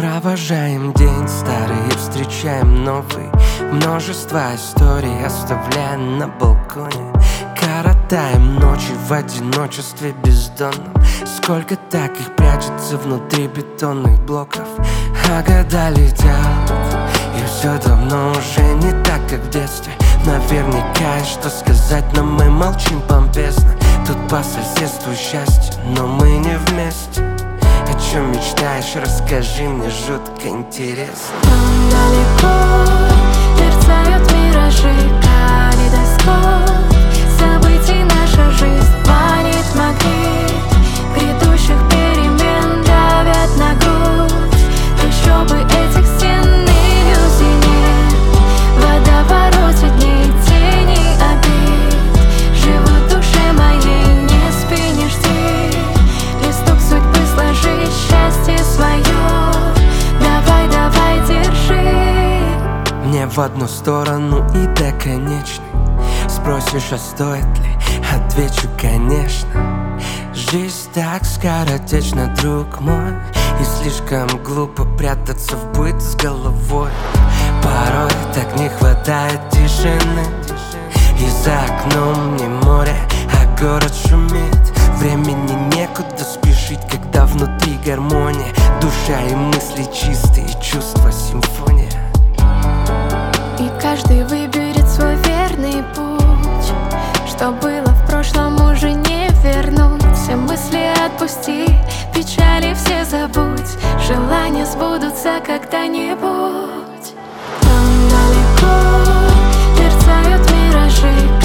Провожаем день старый и встречаем новый. Множество историй оставляем на балконе. Коротаем ночи в одиночестве бездонном. Сколько таких прячется внутри бетонных блоков. А года летят, и все давно уже не так, как в детстве. Наверняка есть что сказать, но мы молчим помпезно. Тут по соседству счастье, но мы не вместе. О чем мечтаешь, расскажи мне, жутко интересно. Там далеко мерцают миражи, калейдоскоп событий наша жизнь манит магнит. Грядущих перемен давят на грудь. Трущобы этих стен иллюзий нет. В водовороте дней, теней обид живут в душе моей, не спи, не жди. Листок судьбы сложи, счастье свое. Давай, давай, держи. Мне в одну сторону и до конечной. Спросишь, а стоит ли? Отвечу, конечно. Жизнь так скоротечна, друг мой, и слишком глупо прятаться в быт с головой. Порой так не хватает тишины, и за окном не море, а город шумит. Времени некуда спешить, когда внутри гармония. Душа и мысли чистые, чувства симфония. И каждый выберет свой верный путь. Что было в прошлом, уже не вернуть. Все мысли отпусти, печали все забудь. Желания сбудутся когда-нибудь. Там далеко мерцают миражи,